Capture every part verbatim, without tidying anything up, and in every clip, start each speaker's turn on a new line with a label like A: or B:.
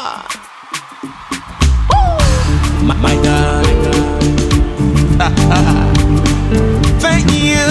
A: My, my God. Thank you.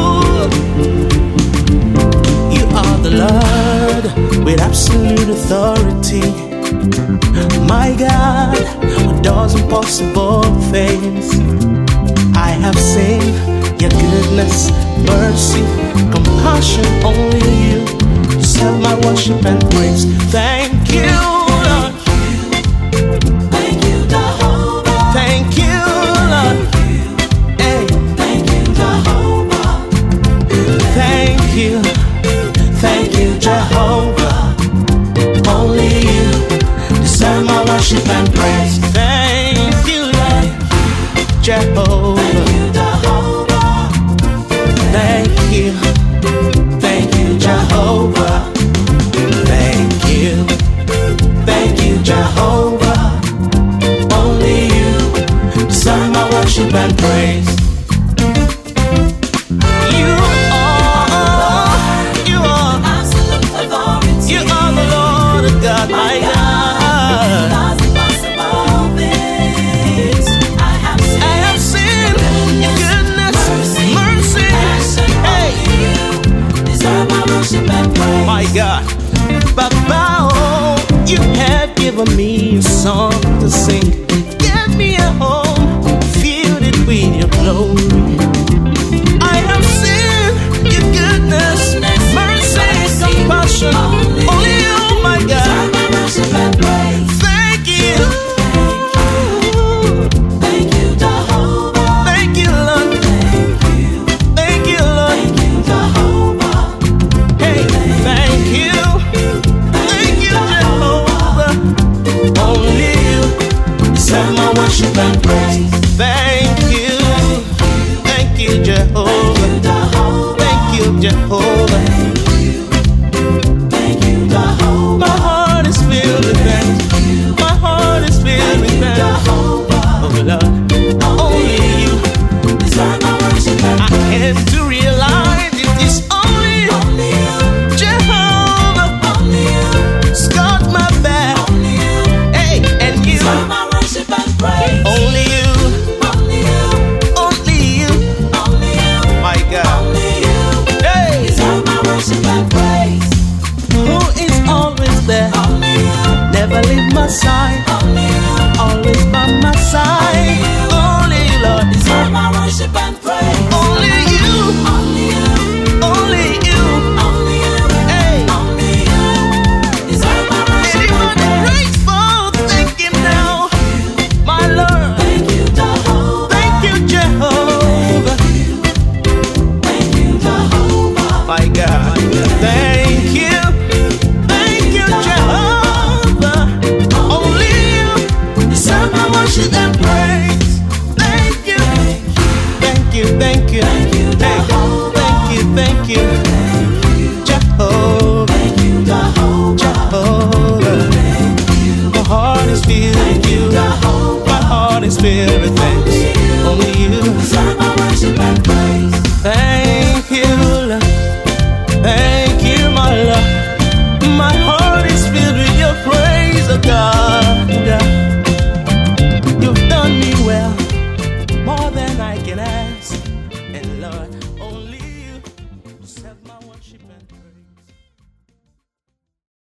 A: You are the Lord with absolute authority. My God, who does impossible things. I have seen your goodness, mercy, compassion. Only you deserve my worship and praise. Thank you, Lord.
B: Thank you, Jehovah.
A: Thank you, Lord. Hey.
B: Thank you, Jehovah.
A: Thank you, thank you, Jehovah. Only you deserve my worship and praise. Thank you, Lord, Jehovah.
B: Thank you, Jehovah.
A: Thank you, thank you, Jehovah. Thank you, thank you, Jehovah. Only you deserve my worship and praise. You are, you are,
B: Absolute authority.
A: you are the Lord of God, my God.
B: Does impossible things. I have seen,
A: I have seen your goodness, mercy. Hey,
B: you deserve my worship and praise.
A: my God. Baba, oh, you have given me a song to sing. Give me a home, fill it with your glory. I have seen your goodness, mercy, compassion. Only you, my God.
B: Deserve my worship and praise.
A: Thank you.
B: Thank you, Jehovah.
A: Thank you, Lord.
B: Thank you,
A: Thank you, Lord.
B: thank you, Jehovah.
A: Hey, thank you. Thank you, Jehovah. Only you deserve my worship and praise. Thank you. Thank you, Jehovah. Thank you, Jehovah.
B: Thank you, Jehovah.
A: My heart is filled with thanks. My heart is filled with thanks. Oh, Lord. Only you.
B: Deserve my worship and
A: I came to realize it is only
B: only you,
A: Jehovah.
B: only you,
A: It's got my back.
B: only you.
A: Hey, and you.
B: Deserve my worship and praise.
A: Only you.
B: Only you,
A: Only you.
B: only you,
A: My God.
B: only you.
A: Hey.
B: Deserve my worship and praise.
A: Who is always there?
B: Only you,
A: Never leave my side.
B: only you,
A: Always by my side.